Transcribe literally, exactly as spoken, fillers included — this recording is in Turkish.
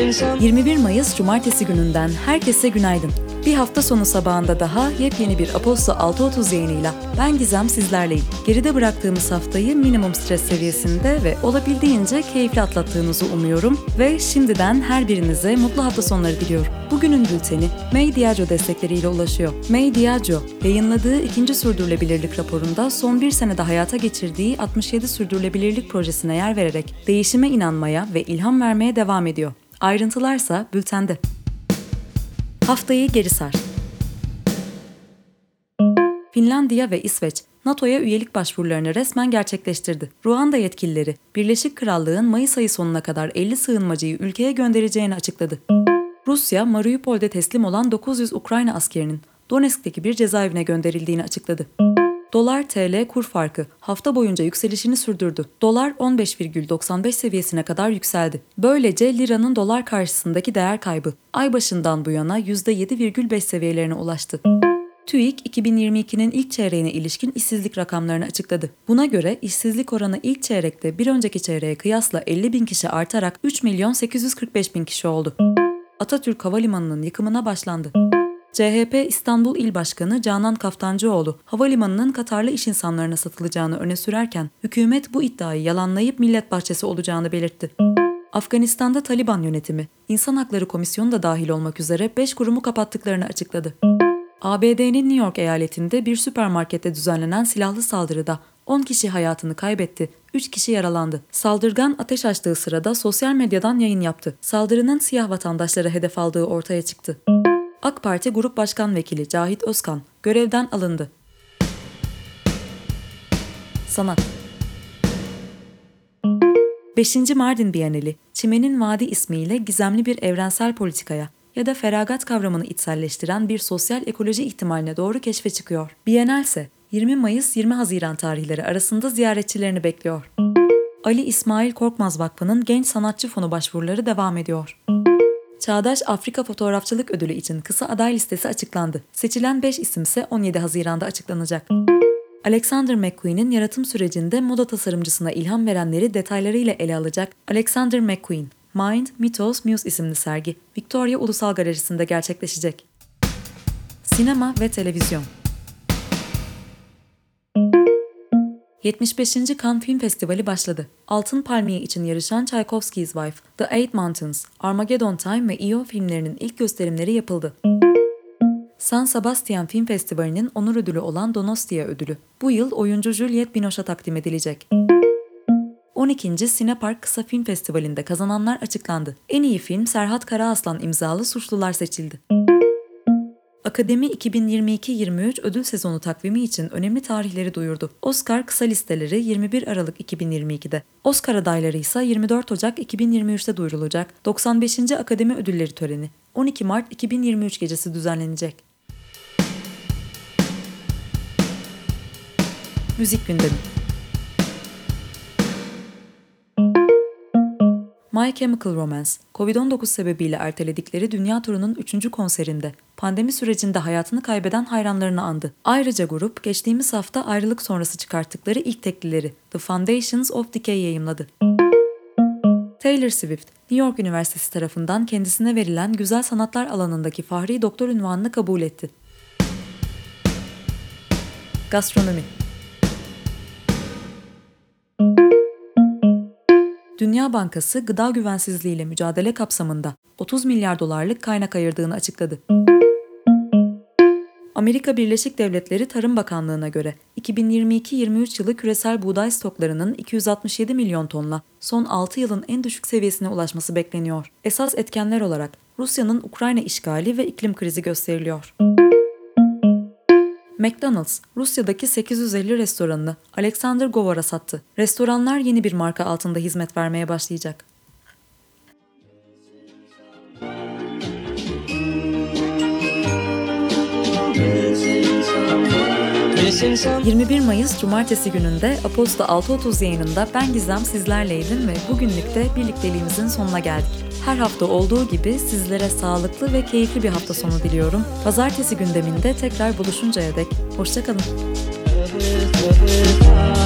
yirmi bir Mayıs Cumartesi gününden herkese günaydın. Bir hafta sonu sabahında daha yepyeni bir Aposto altı otuz yayınıyla ben Gizem sizlerleyim. Geride bıraktığımız haftayı minimum stres seviyesinde ve olabildiğince keyifli atlattığınızı umuyorum ve şimdiden her birinize mutlu hafta sonları diliyorum. Bugünün bülteni May Diageo destekleriyle ulaşıyor. May Diageo, yayınladığı ikinci sürdürülebilirlik raporunda son bir senede hayata geçirdiği altmış yedi sürdürülebilirlik projesine yer vererek değişime inanmaya ve ilham vermeye devam ediyor. Ayrıntılarsa bültende. Haftayı geri sar. Finlandiya ve İsveç, NATO'ya üyelik başvurularını resmen gerçekleştirdi. Ruanda yetkilileri, Birleşik Krallığın Mayıs ayı sonuna kadar elli sığınmacıyı ülkeye göndereceğini açıkladı. Rusya, Mariupol'de teslim olan dokuz yüz Ukrayna askerinin Donetsk'teki bir cezaevine gönderildiğini açıkladı. Dolar-T L kur farkı hafta boyunca yükselişini sürdürdü. Dolar on beş virgül doksan beş seviyesine kadar yükseldi. Böylece liranın dolar karşısındaki değer kaybı ay başından bu yana yüzde yedi virgül beş seviyelerine ulaştı. TÜİK iki bin yirmi ikinin ilk çeyreğine ilişkin işsizlik rakamlarını açıkladı. Buna göre işsizlik oranı ilk çeyrekte bir önceki çeyreğe kıyasla elli bin kişi artarak üç milyon sekiz yüz kırk beş bin kişi oldu. Atatürk Havalimanı'nın yıkımına başlandı. C H P İstanbul İl Başkanı Canan Kaftancıoğlu, havalimanının Katarlı iş insanlarına satılacağını öne sürerken, hükümet bu iddiayı yalanlayıp millet bahçesi olacağını belirtti. Afganistan'da Taliban yönetimi, İnsan Hakları Komisyonu da dahil olmak üzere beş kurumu kapattıklarını açıkladı. A B D'nin New York eyaletinde bir süpermarkette düzenlenen silahlı saldırıda on kişi hayatını kaybetti, üç kişi yaralandı. Saldırgan ateş açtığı sırada sosyal medyadan yayın yaptı. Saldırının siyah vatandaşlara hedef aldığı ortaya çıktı. AK Parti Grup Başkan Vekili Cahit Özkan görevden alındı. Sanat. beşinci Mardin Bienali, Çimenin Vadi ismiyle gizemli bir evrensel politikaya ya da feragat kavramını içselleştiren bir sosyal ekoloji ihtimaline doğru keşfe çıkıyor. Bienal ise yirmi Mayıs yirmi Haziran tarihleri arasında ziyaretçilerini bekliyor. Ali İsmail Korkmaz Vakfı'nın Genç Sanatçı Fonu başvuruları devam ediyor. Çağdaş Afrika Fotoğrafçılık Ödülü için kısa aday listesi açıklandı. Seçilen beş isimse on yedi Haziran'da açıklanacak. Alexander McQueen'in yaratım sürecinde moda tasarımcısına ilham verenleri detaylarıyla ele alacak Alexander McQueen, Mind, Mythos, Muse isimli sergi Victoria Ulusal Galerisi'nde gerçekleşecek. Sinema ve televizyon. yetmiş beşinci Cannes Film Festivali başladı. Altın Palmiye için yarışan Tchaikovsky's Wife, The Eight Mountains, Armageddon Time ve E O filmlerinin ilk gösterimleri yapıldı. San Sebastian Film Festivali'nin onur ödülü olan Donostia ödülü bu yıl oyuncu Juliette Binoche'a takdim edilecek. on ikinci Cinepark Kısa Film Festivali'nde kazananlar açıklandı. En iyi film Serhat Karaaslan imzalı Suçlular seçildi. Akademi iki bin yirmi iki yirmi üç ödül sezonu takvimi için önemli tarihleri duyurdu. Oscar kısa listeleri yirmi bir Aralık iki bin yirmi ikide, Oscar adayları ise yirmi dört Ocak iki bin yirmi üçte duyurulacak. doksan beşinci Akademi Ödülleri töreni on iki Mart iki bin yirmi üç gecesi düzenlenecek. Müzik gündemi. My Chemical Romance, kovid on dokuz sebebiyle erteledikleri dünya turunun üçüncü konserinde pandemi sürecinde hayatını kaybeden hayranlarını andı. Ayrıca grup, geçtiğimiz hafta ayrılık sonrası çıkarttıkları ilk teklileri The Foundations of Decay yayımladı. Taylor Swift, New York Üniversitesi tarafından kendisine verilen güzel sanatlar alanındaki fahri doktor unvanını kabul etti. Gastronomi. Dünya Bankası gıda güvensizliğiyle mücadele kapsamında otuz milyar dolarlık kaynak ayırdığını açıkladı. Amerika Birleşik Devletleri Tarım Bakanlığı'na göre iki bin yirmi iki yirmi üç yılı küresel buğday stoklarının iki yüz altmış yedi milyon tonla son altı yılın en düşük seviyesine ulaşması bekleniyor. Esas etkenler olarak Rusya'nın Ukrayna işgali ve iklim krizi gösteriliyor. McDonald's, Rusya'daki sekiz yüz elli restoranını Alexander Govar'a sattı. Restoranlar yeni bir marka altında hizmet vermeye başlayacak. yirmi bir Mayıs Cumartesi gününde Aposto altı otuz yayınında ben Gizem sizlerleydim ve bugünlük de birlikteliğimizin sonuna geldik. Her hafta olduğu gibi sizlere sağlıklı ve keyifli bir hafta sonu diliyorum. Pazartesi gündeminde tekrar buluşuncaya dek hoşça kalın.